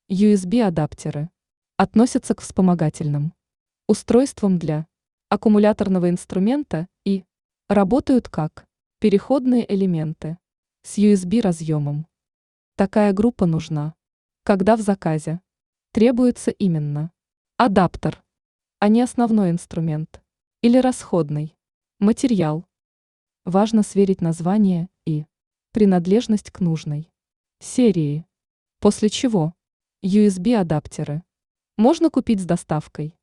USB-адаптеры относятся к вспомогательным устройствам для аккумуляторного инструмента и работают как переходные элементы с USB-разъемом. Такая группа нужна, когда в заказе требуется именно адаптер, а не основной инструмент или расходный материал. Важно сверить название и принадлежность к нужной серии, после чего USB-адаптеры можно купить с доставкой.